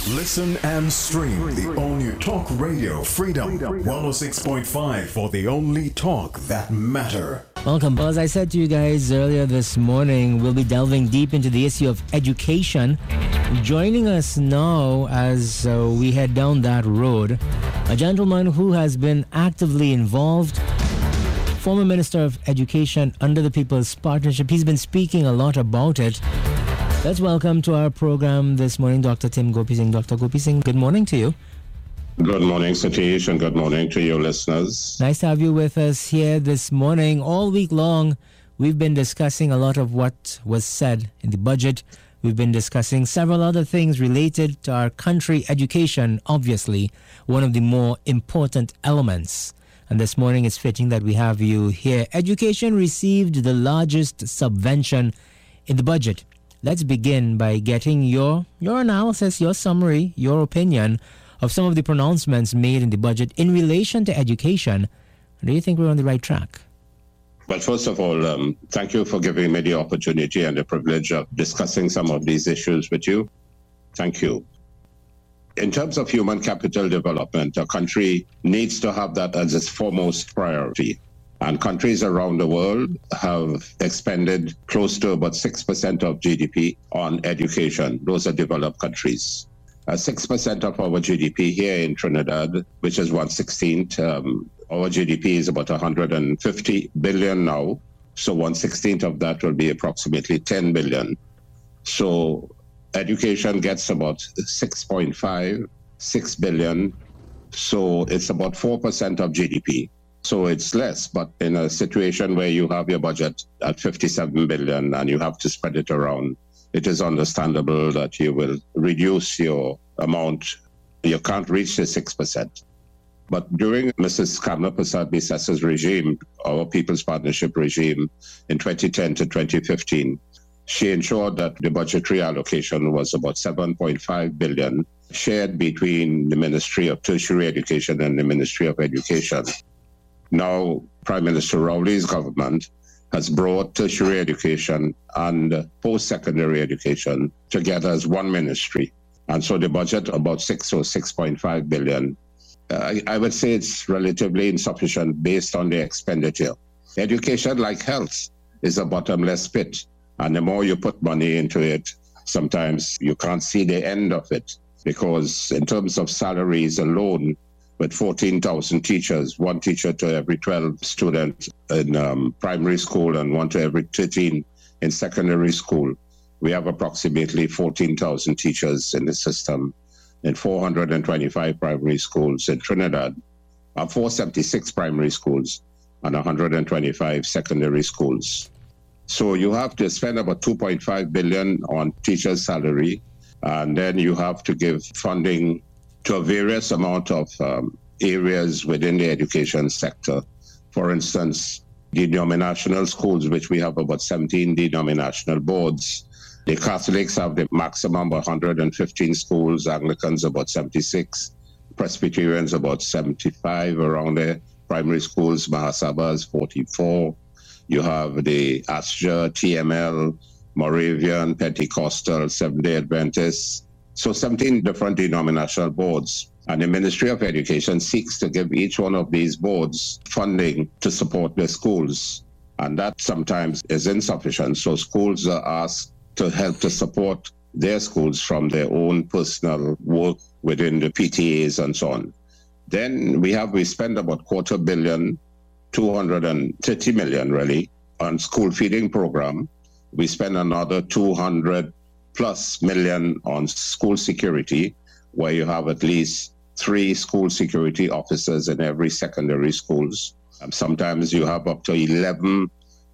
Listen and stream the all-new Talk Radio Freedom 106.5 for the only talk that matter. Welcome. Well, as I said to you guys earlier this morning, we'll be delving deep into the issue of education. Joining us now as we head down that road, a gentleman who has been actively involved, former Minister of Education under the People's Partnership. He's been speaking a lot about it. Let's welcome to our program this morning Dr. Tim Gopi Singh. Dr. Gopi Singh, good morning to you. Good morning, Satish, and good morning to your listeners. Nice to have you with us here this morning. All week long, we've been discussing a lot of what was said in the budget. We've been discussing several other things related to our country. Education, obviously, one of the more important elements. And this morning, it's fitting that we have you here. Education received the largest subvention in the budget. Let's begin by getting your analysis, your summary, your opinion of some of the pronouncements made in the budget in relation to education. Do you think we're on the right track? Well, first of all, thank you for giving me the opportunity and the privilege of discussing some of these issues with you. Thank you. In terms of human capital development, a country needs to have that as its foremost priority. And countries around the world have expended close to about 6% of GDP on education. Those are developed countries. 6% of our GDP here in Trinidad, which is 1/16th, our GDP is about 150 billion now. So 1/16th of that will be approximately 10 billion. So education gets about 6 billion. So it's about 4% of GDP. So it's less, but in a situation where you have your budget at 57 billion and you have to spread it around, it is understandable that you will reduce your amount. You can't reach the 6%. But during Mrs. Kamla Persad-Bissess's regime, our People's Partnership regime, in 2010 to 2015, she ensured that the budgetary allocation was about 7.5 billion, shared between the Ministry of Tertiary Education and the Ministry of Education. Now, Prime Minister Rowley's government has brought tertiary education and post-secondary education together as one ministry. And so the budget, about 6 or 6.5 billion, I would say it's relatively insufficient based on the expenditure. Education, like health, is a bottomless pit. And the more you put money into it, sometimes you can't see the end of it. Because in terms of salaries alone, with 14,000 teachers, one teacher to every 12 students in primary school and one to every 13 in secondary school. We have approximately 14,000 teachers in the system in 425 primary schools in Trinidad, 476 primary schools and 125 secondary schools. So you have to spend about 2.5 billion on teachers' salary, and then you have to give funding to a various amount of areas within the education sector. For instance, the denominational schools, which we have about 17 denominational boards. The Catholics have the maximum of 115 schools, Anglicans about 76, Presbyterians about 75 around there, primary schools, Mahasabas 44. You have the ASJA, TML, Moravian, Pentecostal, Seventh-day Adventists. So 17 different denominational boards. And the Ministry of Education seeks to give each one of these boards funding to support their schools. And that sometimes is insufficient. So schools are asked to help to support their schools from their own personal work within the PTAs and so on. Then we spend about 250 million, 230 million really, on school feeding program. We spend another 200 plus million on school security, where you have at least 3 school security officers in every secondary schools. Sometimes you have up to 11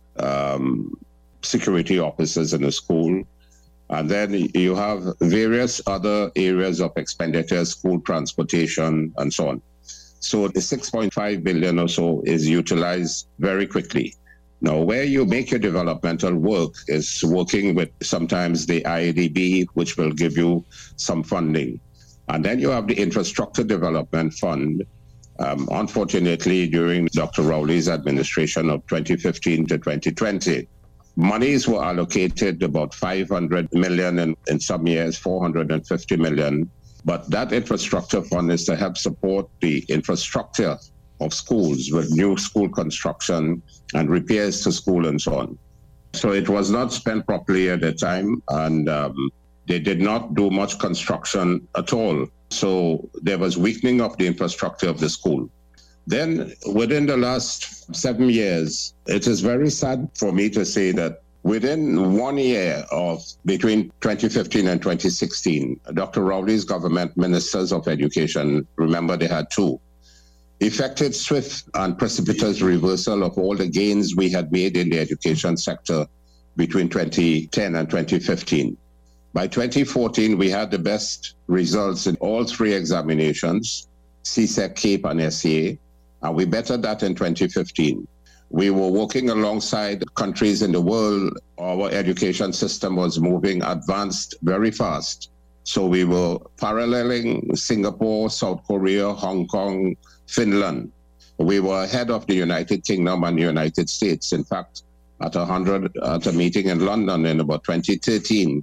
security officers in a school. And then you have various other areas of expenditure, school transportation, and so on. So the 6.5 billion or so is utilized very quickly. Now, where you make your developmental work is working with sometimes the IADB, which will give you some funding. And then you have the Infrastructure Development Fund. Unfortunately, during Dr. Rowley's administration of 2015 to 2020, monies were allocated about 500 million in some years, 450 million But that infrastructure fund is to help support the infrastructure of schools with new school construction and repairs to school and so on. So it was not spent properly at the time, and they did not do much construction at all. So there was weakening of the infrastructure of the school. Then within the last 7 years, it is very sad for me to say that within 1 year of between 2015 and 2016, Dr. Rowley's government ministers of education, remember they had two, effected swift and precipitous reversal of all the gains we had made in the education sector between 2010 and 2015. By 2014, we had the best results in all three examinations, CSEC, CAPE, and SEA, and we bettered that in 2015. We were working alongside countries in the world. Our education system was moving advanced very fast. So we were paralleling Singapore, South Korea, Hong Kong, Finland. We were ahead of the United Kingdom and the United States. In fact, at a meeting in London in about 2013,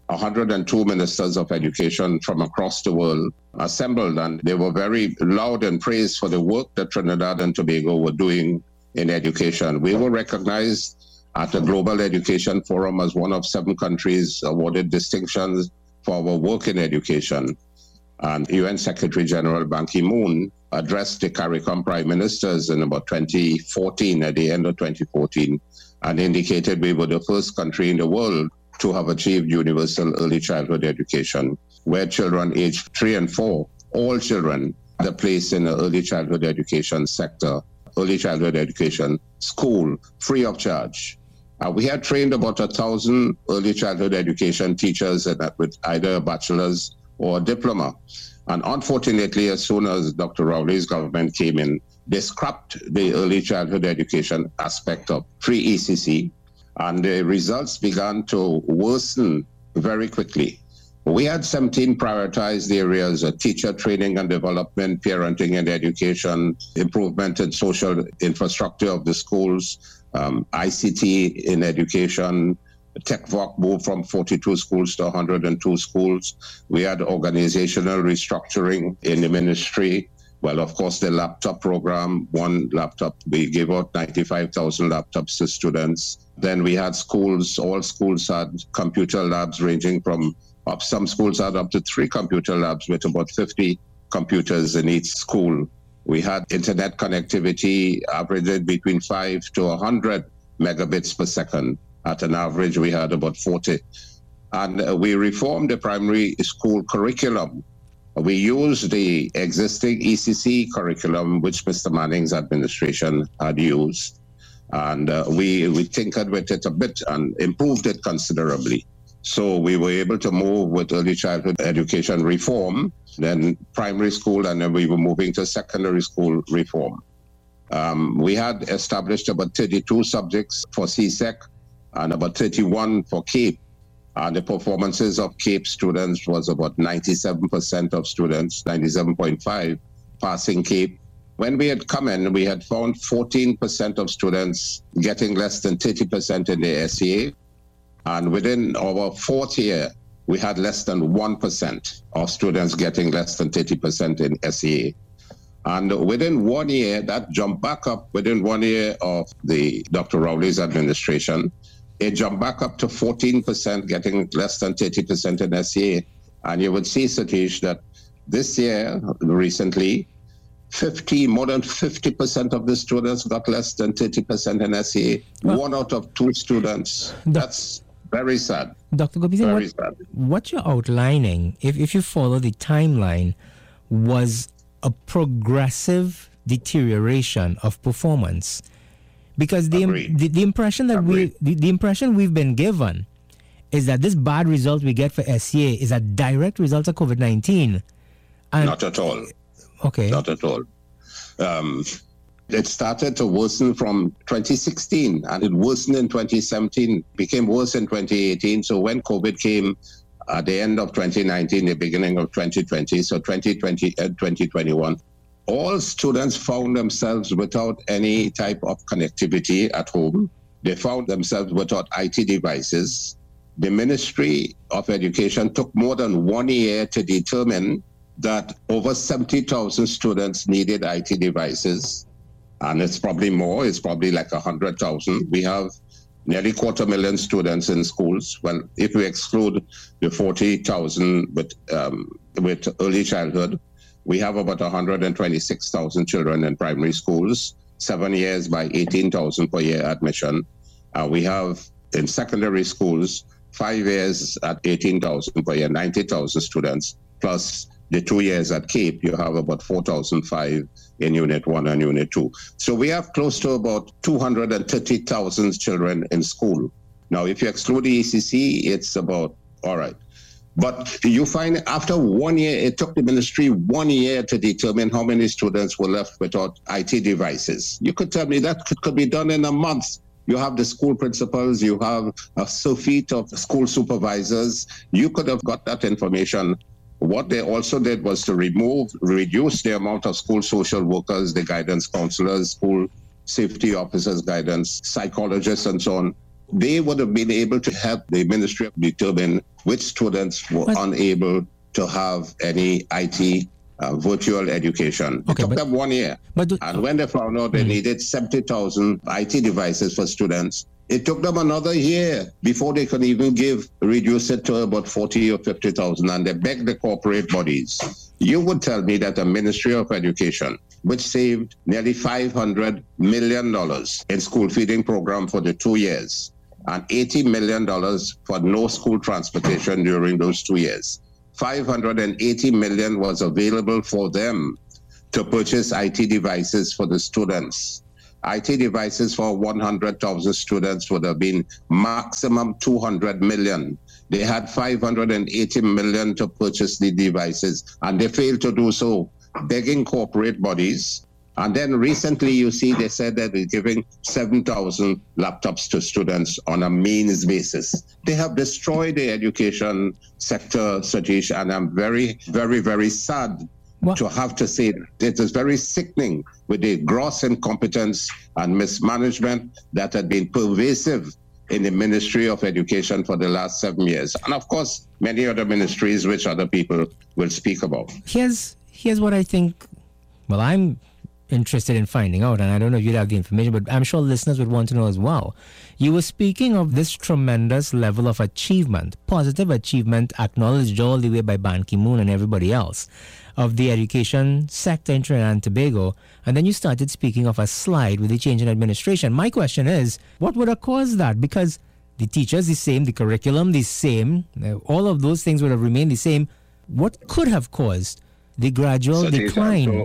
102 ministers of education from across the world assembled, and they were very loud and praised for the work that Trinidad and Tobago were doing in education. We were recognized at the Global Education Forum as one of 7 countries awarded distinctions for our work in education. And UN Secretary General Ban Ki-moon addressed the CARICOM prime ministers in about 2014, at the end of 2014, and indicated we were the first country in the world to have achieved universal early childhood education, where children aged 3 and 4, all children, had a place in the early childhood education sector, early childhood education school, free of charge. We had trained about 1,000 early childhood education teachers with either a bachelor's or a diploma. And unfortunately, as soon as Dr. Rowley's government came in, they scrapped the early childhood education aspect of pre-ECC, and the results began to worsen very quickly. We had 17 prioritized areas: teacher training and development, parenting and education, improvement in social infrastructure of the schools, ICT in education. TechVoc moved from 42 schools to 102 schools. We had organizational restructuring in the ministry. Well, of course, the laptop program, one laptop, we gave out 95,000 laptops to students. Then we had schools, all schools had computer labs ranging from some schools had up to 3 computer labs with about 50 computers in each school. We had internet connectivity averaged between 5 to 100 megabits per second. At an average, we had about 40. And we reformed the primary school curriculum. We used the existing ECC curriculum, which Mr. Manning's administration had used. And we tinkered with it a bit and improved it considerably. So we were able to move with early childhood education reform, then primary school, and then we were moving to secondary school reform. We had established about 32 subjects for CSEC and about 31 for CAPE. And the performances of CAPE students was about 97% of students, 97.5 passing CAPE. When we had come in, we had found 14% of students getting less than 30% in the SEA. And within our 4th year, we had less than 1% of students getting less than 30% in SEA. And within 1 year, that jumped back up. Within 1 year of the Dr. Rowley's administration, it jumped back up to 14% getting less than 30% in SEA. And you would see, Satish, that this year, recently, more than 50% of the students got less than 30% in SEA. 1 out of 2 students. That's very sad. Dr. Gopise, what you're outlining, if you follow the timeline, was a progressive deterioration of performance. Because the impression that the impression we've been given is that this bad result we get for SEA is a direct result of COVID-19. Not at all. Okay. Not at all. It started to worsen from 2016, and it worsened in 2017, became worse in 2018. So when COVID came at the end of 2019, the beginning of 2020, so 2020 and 2021, all students found themselves without any type of connectivity at home. They found themselves without IT devices. The Ministry of Education took more than 1 year to determine that over 70,000 students needed IT devices, and it's probably more. It's probably like 100,000. We have nearly 250,000 students in schools. Well, if we exclude the 40,000 with early childhood, we have about 126,000 children in primary schools, 7 years by 18,000 per year admission. We have in secondary schools, 5 years at 18,000 per year, 90,000 students, plus the 2 years at Cape, you have about 4,005 in Unit 1 and Unit 2. So we have close to about 230,000 children in school. Now, if you exclude the ECC, it's about, all right. But you find after 1 year, it took the ministry 1 year to determine how many students were left without IT devices. You could tell me that could be done in a month. You have the school principals, you have a surfeit of school supervisors. You could have got that information. What they also did was to reduce the amount of school social workers, the guidance counselors, school safety officers, guidance psychologists, and so on. They would have been able to help the ministry determine which students were unable to have any IT virtual education. It took them 1 year. And when they found out they needed 70,000 IT devices for students, it took them another year before they could even reduce it to about 40 or 50,000. And they begged the corporate bodies. You would tell me that a Ministry of Education, which saved nearly $500 million in school feeding program for the 2 years, and $80 million for no school transportation during those 2 years. $580 million was available for them to purchase IT devices for the students. IT devices for 100,000 students would have been maximum 200 million. They had 580 million to purchase the devices, and they failed to do so, begging corporate bodies. And then recently, you see, they said that they're giving 7,000 laptops to students on a means basis. They have destroyed the education sector, Satish, and I'm very, very, very sad to have to say that. It is very sickening with the gross incompetence and mismanagement that had been pervasive in the Ministry of Education for the last 7 years. And of course, many other ministries which other people will speak about. Here's what I think, I'm interested in finding out, and I don't know if you'd have the information, but I'm sure listeners would want to know as well. You were speaking of this tremendous level of achievement, positive achievement, acknowledged all the way by Ban Ki-moon and everybody else, of the education sector in Trinidad and Tobago, and then you started speaking of a slide with the change in administration. My question is, what would have caused that? Because the teachers the same, the curriculum the same, all of those things would have remained the same. What could have caused the gradual decline?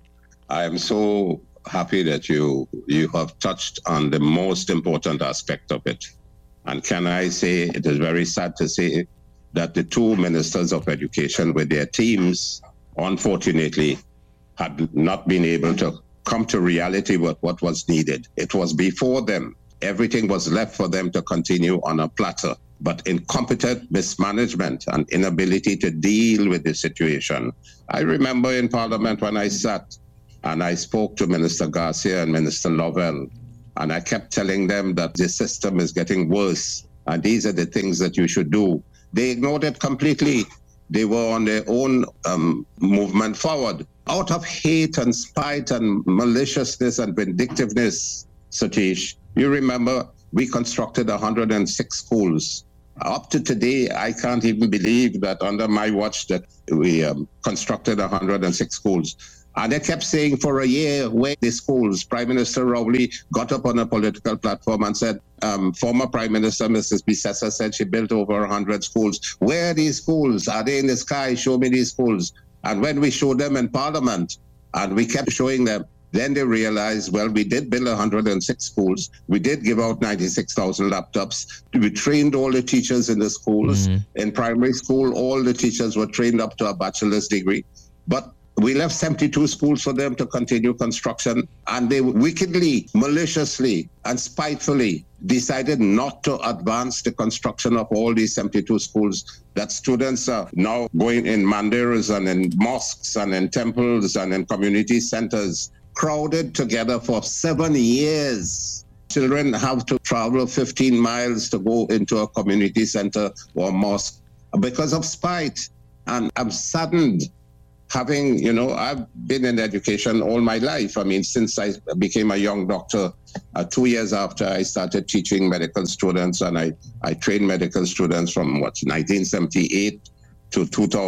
I am so happy that you have touched on the most important aspect of it. And can I say, it is very sad to say that the two ministers of education with their teams, unfortunately, had not been able to come to reality with what was needed. It was before them. Everything was left for them to continue on a platter. But incompetent mismanagement and inability to deal with the situation. I remember in Parliament when I sat and I spoke to Minister Garcia and Minister Lovell, and I kept telling them that the system is getting worse, and these are the things that you should do. They ignored it completely. They were on their own movement forward. Out of hate and spite and maliciousness and vindictiveness, Satish, you remember we constructed 106 schools. Up to today, I can't even believe that under my watch that we constructed 106 schools. And they kept saying for a year, where the schools? Prime Minister Rowley got up on a political platform and said, former Prime Minister Mrs. Bissessa said she built over 100 schools. Where are these schools? Are they in the sky? Show me these schools. And when we showed them in Parliament, and we kept showing them, then they realized, well, we did build 106 schools. We did give out 96,000 laptops. We trained all the teachers in the schools. In primary school, all the teachers were trained up to a bachelor's degree. But we left 72 schools for them to continue construction, and they wickedly, maliciously, and spitefully decided not to advance the construction of all these 72 schools that students are now going in mandirs and in mosques and in temples and in community centers, crowded together for 7 years. Children have to travel 15 miles to go into a community center or mosque because of spite. And I'm saddened I've been in education all my life. I mean, since I became a young doctor, 2 years after I started teaching medical students, and I trained medical students from 1978 to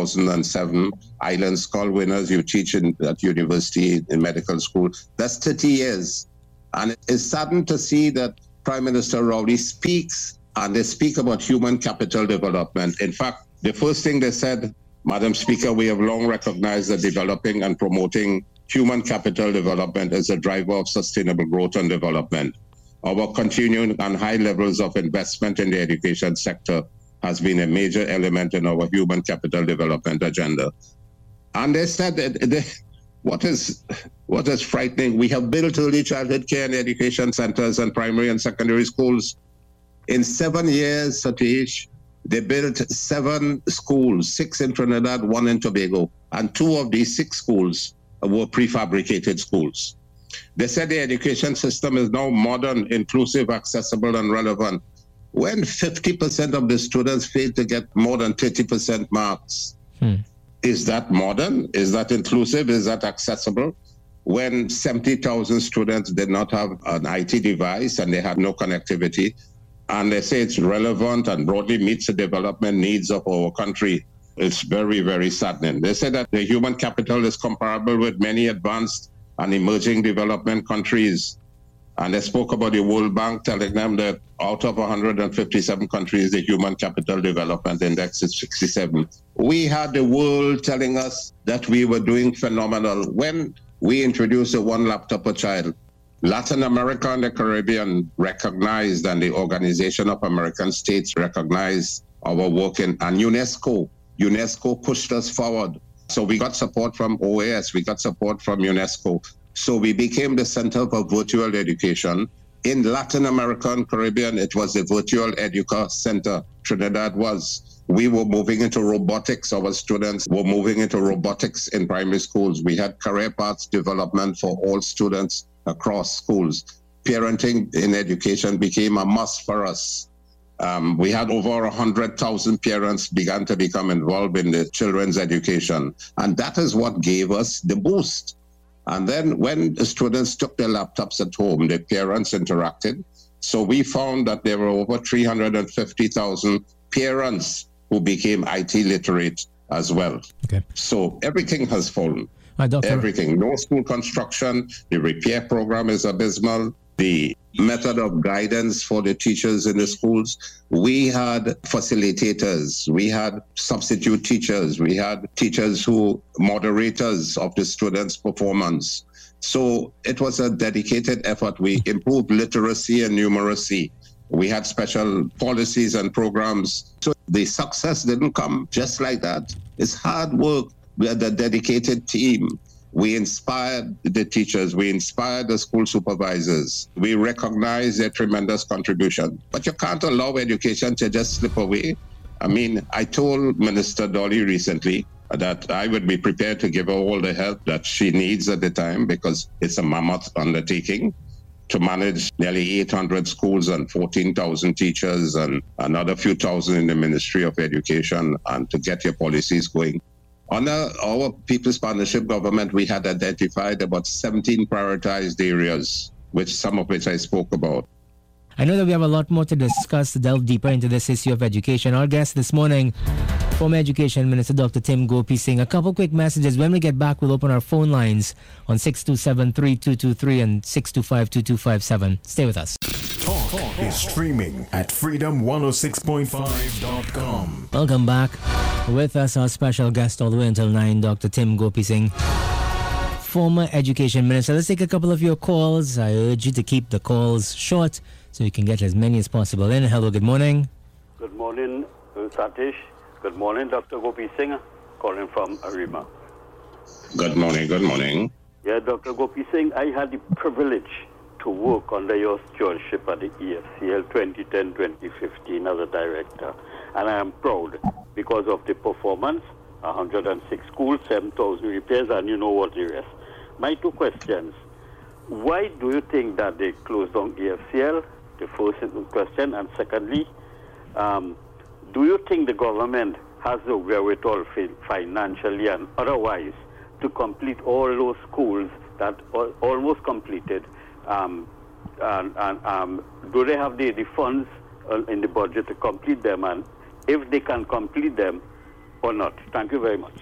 2007. Island Scholar winners, you teach at university, in medical school. That's 30 years. And it's saddened to see that Prime Minister Rowley speaks, and they speak about human capital development. In fact, the first thing they said, Madam Speaker, we have long recognized that developing and promoting human capital development is a driver of sustainable growth and development. Our continuing and high levels of investment in the education sector has been a major element in our human capital development agenda. And they said that what is frightening, we have built early childhood care and education centers and primary and secondary schools. In 7 years, Satish, they built 7 schools, 6 in Trinidad, 1 in Tobago, and 2 of these 6 schools were prefabricated schools. They said the education system is now modern, inclusive, accessible, and relevant. When 50% of the students fail to get more than 30% marks, is that modern? Is that inclusive? Is that accessible? When 70,000 students did not have an IT device and they had no connectivity, and they say it's relevant and broadly meets the development needs of our country, it's very, very saddening. They say that the human capital is comparable with many advanced and emerging development countries. And they spoke about the World Bank telling them that out of 157 countries, the Human Capital Development Index is 67. We had the world telling us that we were doing phenomenal when we introduced the 1 laptop per child. Latin America and the Caribbean recognized, and the Organization of American States recognized our work and UNESCO pushed us forward. So we got support from OAS, we got support from UNESCO. So we became the Center for Virtual Education. In Latin America and Caribbean, it was the Virtual Educa Center. Trinidad was. We were moving into robotics. Our students were moving into robotics in primary schools. We had career paths development for all students across schools. Parenting in education became a must for us. We had over 100,000 parents began to become involved in the children's education. And that is what gave us the boost. And then when the students took their laptops at home, the parents interacted. So we found that there were over 350,000 parents who became IT literate as well. Okay. So everything has fallen. Everything. No school construction. The repair program is abysmal. The method of guidance for the teachers in the schools. We had facilitators. We had substitute teachers. We had teachers moderators of the students' performance. So it was a dedicated effort. We improved literacy and numeracy. We had special policies and programs. So the success didn't come just like that. It's hard work. We had a dedicated team. We inspired the teachers. We inspired the school supervisors. We recognized their tremendous contribution. But you can't allow education to just slip away. I mean, I told Minister Dolly recently that I would be prepared to give her all the help that she needs at the time, because it's a mammoth undertaking to manage nearly 800 schools and 14,000 teachers and another few thousand in the Ministry of Education, and to get your policies going. Under our People's Partnership government, we had identified about 17 prioritized areas, some of which I spoke about. I know that we have a lot more to discuss, to delve deeper into this issue of education. Our guest this morning, former Education Minister Dr. Tim Gopi Singh. A couple quick messages. When we get back, we'll open our phone lines on 627-3223 and 625-2257. Stay with us. Talk is streaming at freedom106.5.com. Welcome back. With us, our special guest all the way until 9, Dr. Tim Gopi Singh, former Education Minister. Let's take a couple of your calls. I urge you to keep the calls short so you can get as many as possible in. Hello, good morning. Good morning, Satish. Good morning, Dr. Gopi Singh, calling from Arima. Good morning, good morning. Yeah, Dr. Gopi Singh, I had the privilege to work under your stewardship at the EFCL 2010-2015 as a director. And I am proud because of the performance, 106 schools, 7,000 repairs, and you know what the rest. My 2 questions. Why do you think that they closed down EFCL? The first question. And secondly, do you think the government has the wherewithal financially and otherwise to complete all those schools that are almost completed? And do they have the funds in the budget to complete them? And if they can complete them or not? Thank you very much.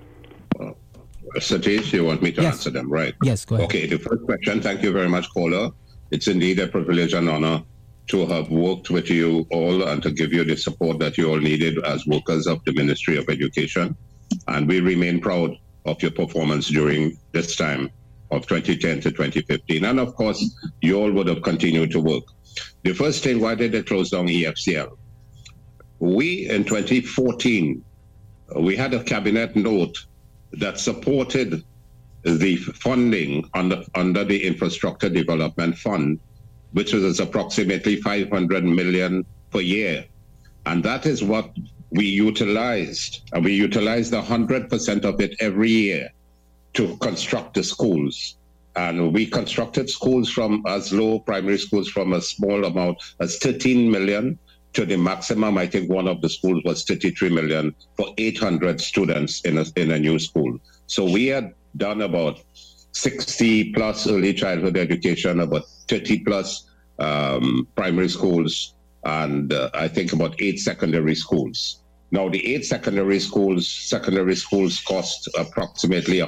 Satish, you want me to answer them, right? Yes, go ahead. Okay, the first question, thank you very much, caller. It's indeed a privilege and honor to have worked with you all and to give you the support that you all needed as workers of the Ministry of Education. And we remain proud of your performance during this time of 2010 to 2015. And of course, you all would have continued to work. The first thing, why did they close down EFCL? We, in 2014, we had a cabinet note that supported the funding under the Infrastructure Development Fund, which was approximately 500 million per year. And that is what we utilized. And we utilized 100% of it every year to construct the schools. And we constructed schools from as low primary schools from a small amount as 13 million to the maximum. I think one of the schools was 33 million for 800 students in a new school. So we had done about 60 plus early childhood education, about 30 plus primary schools, and I think about 8 secondary schools. Now the 8 secondary schools cost approximately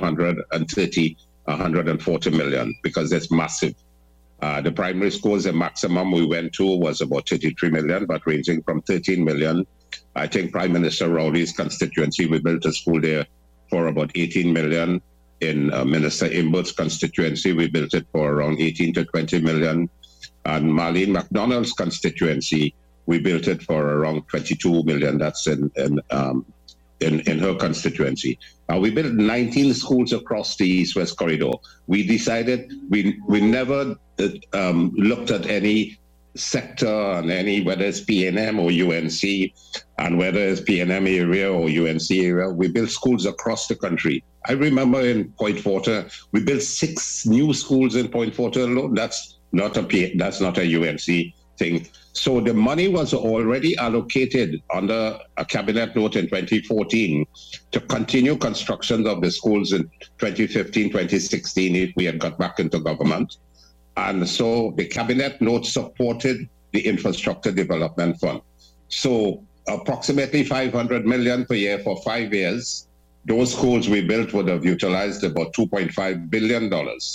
140 million because it's massive. The primary schools, the maximum we went to was about 33 million, but ranging from 13 million. I think Prime Minister Rowley's constituency, we built a school there for about 18 million. In Minister Imbert's constituency, we built it for around 18 to 20 million. And Marlene McDonald's constituency, we built it for around 22 million. That's in her constituency. We built 19 schools across the East-West corridor. We decided we never looked at any sector and whether it's PNM or UNC, and whether it's PNM area or UNC area. We built schools across the country. I remember in Point Forter, we built 6 new schools in Point Forter alone. That's not a UNC thing. So the money was already allocated under a cabinet note in 2014 to continue construction of the schools in 2015, 2016, if we had got back into government. And so the cabinet note supported the Infrastructure Development Fund. So approximately 500 million per year for 5 years. Those schools we built would have utilized about $2.5 billion.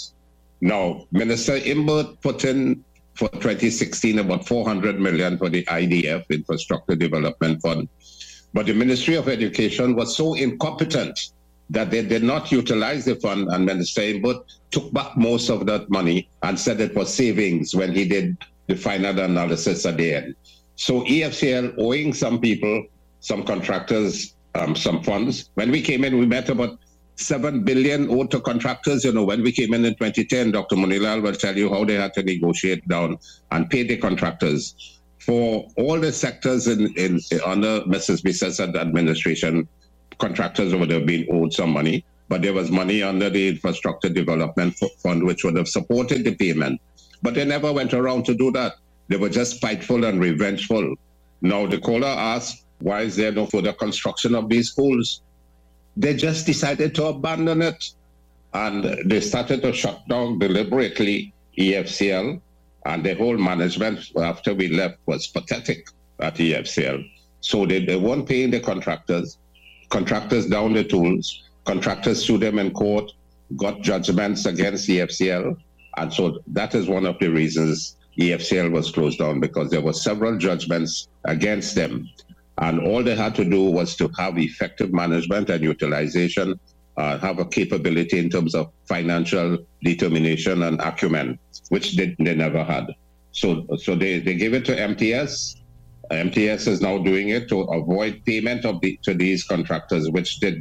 Now, Minister Imbert put in for 2016 about 400 million for the IDF, Infrastructure Development Fund. But the Ministry of Education was so incompetent that they did not utilize the fund, and Minister Imbert took back most of that money and said it was savings when he did the final analysis at the end. So EFCL owing some people, some contractors, some funds. When we came in, we met about 7 billion owed to contractors. When we came in 2010, Dr. Munilal will tell you how they had to negotiate down and pay the contractors. For all the sectors under Mrs. Bissess's administration, contractors would have been owed some money, but there was money under the Infrastructure Development Fund which would have supported the payment. But they never went around to do that. They were just spiteful and revengeful. Now the caller asked, why is there no further construction of these schools? They just decided to abandon it. And they started to shut down deliberately EFCL, and the whole management after we left was pathetic at EFCL. So they weren't paying the contractors. Contractors down the tools. Contractors sued them in court, got judgments against EFCL. And so that is one of the reasons EFCL was closed down, because there were several judgments against them. And all they had to do was to have effective management and utilization, have a capability in terms of financial determination and acumen, which they never had. So they gave it to MTS. MTS is now doing it to avoid payment to these contractors, which did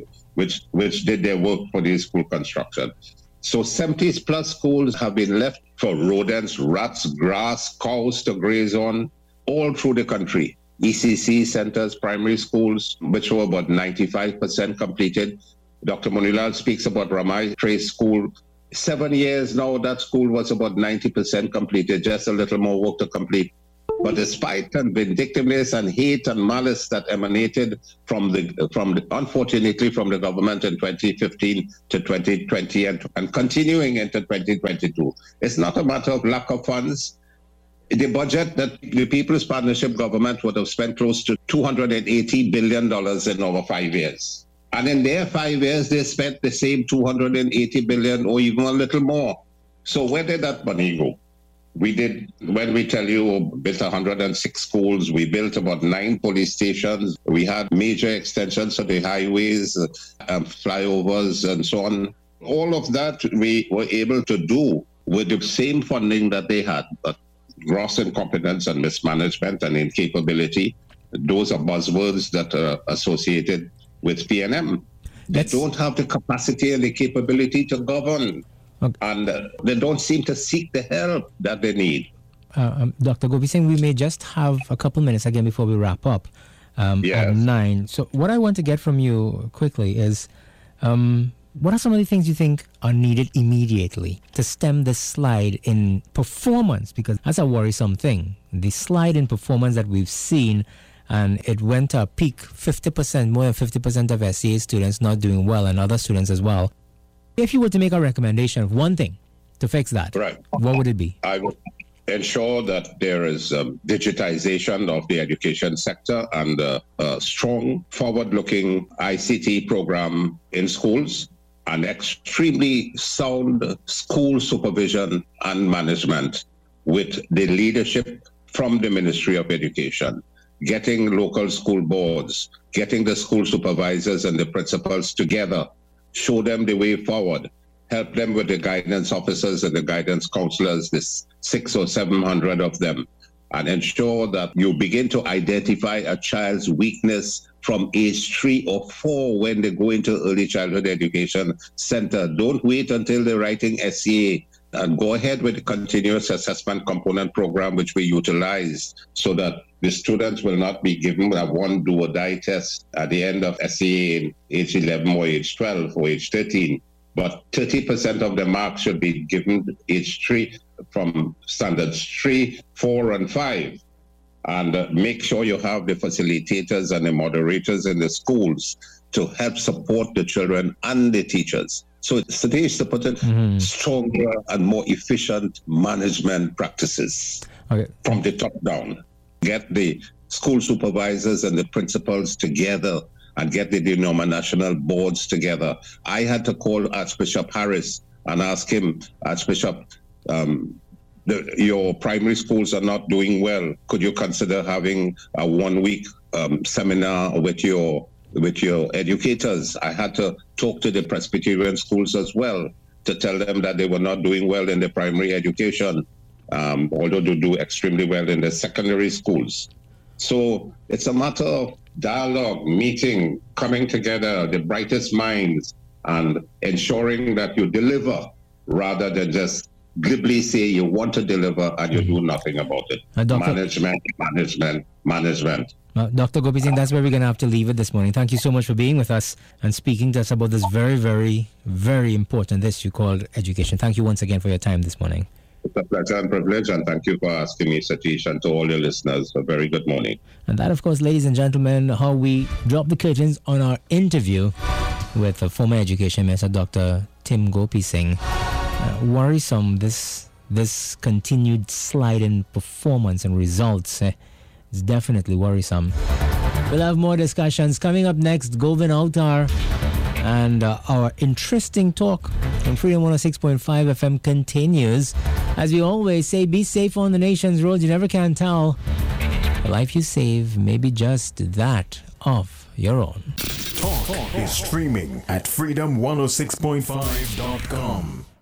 their work for these school construction. So 70 plus schools have been left for rodents, rats, grass, cows to graze on, all through the country. ECC centers, primary schools, which were about 95% completed. Dr. Munilal speaks about Ramai Trace School. 7 years now, that school was about 90% completed, just a little more work to complete. But the spite and vindictiveness and hate and malice that emanated unfortunately from the government in 2015 to 2020 and continuing into 2022, it's not a matter of lack of funds. The budget that the People's Partnership government would have spent close to $280 billion in over 5 years. And in their 5 years, they spent the same $280 billion or even a little more. So where did that money go? We did, when we tell you, built 106 schools, we built about 9 police stations, we had major extensions of the highways, flyovers, and so on. All of that we were able to do with the same funding that they had, but gross incompetence and mismanagement and incapability. Those are buzzwords that are associated with PNM. They don't have the capacity and the capability to govern. Okay. And they don't seem to seek the help that they need. Dr. Gopi Singh, we may just have a couple minutes again before we wrap up at 9. So what I want to get from you quickly is, what are some of the things you think are needed immediately to stem the slide in performance? Because that's a worrisome thing. The slide in performance that we've seen, and it went to a peak, 50%, more than 50% of SCA students not doing well, and other students as well. If you were to make a recommendation of one thing to fix that, right, what would it be? I would ensure that there is digitization of the education sector and a strong, forward-looking ICT program in schools, and extremely sound school supervision and management with the leadership from the Ministry of Education, getting local school boards, getting the school supervisors and the principals together, show them the way forward, help them with the guidance officers and the guidance counselors, this 600 or 700 of them, and ensure that you begin to identify a child's weakness from age 3 or 4 when they go into early childhood education center. Don't wait until they're writing SCA, and go ahead with the continuous assessment component program, which we utilized, so that the students will not be given a one do or die test at the end of SCA in age 11 or age 12 or age 13. But 30% of the marks should be given age 3 from standards 3, 4, and 5. And make sure you have the facilitators and the moderators in the schools to help support the children and the teachers. So today is to put in stronger and more efficient management practices from the top down. Get the school supervisors and the principals together and get the denominational boards together. I had to call Archbishop Harris and ask him, Archbishop, your primary schools are not doing well. Could you consider having a 1-week seminar with your educators? I had to talk to the Presbyterian schools as well to tell them that they were not doing well in the primary education, although they do extremely well in the secondary schools. So it's a matter of dialogue, meeting, coming together, the brightest minds, and ensuring that you deliver rather than just glibly say you want to deliver and you do nothing about it. Management. Dr. Gopi Singh, that's where we're going to have to leave it this morning. Thank you so much for being with us and speaking to us about this very, very, very important issue called education. Thank you once again for your time this morning. It's a pleasure and privilege, and thank you for asking me, Satish, and to all your listeners, a very good morning. And that, of course, ladies and gentlemen, how we drop the curtains on our interview with former Education Minister, Dr. Tim Gopi Singh. Worrisome, this continued slide in performance and results. It's definitely worrisome. We'll have more discussions coming up next. Govin Altar and our interesting talk on Freedom 106.5 FM continues. As we always say, be safe on the nation's roads. You never can tell. The life you save may be just that of your own. Talk is streaming at freedom106.5.com.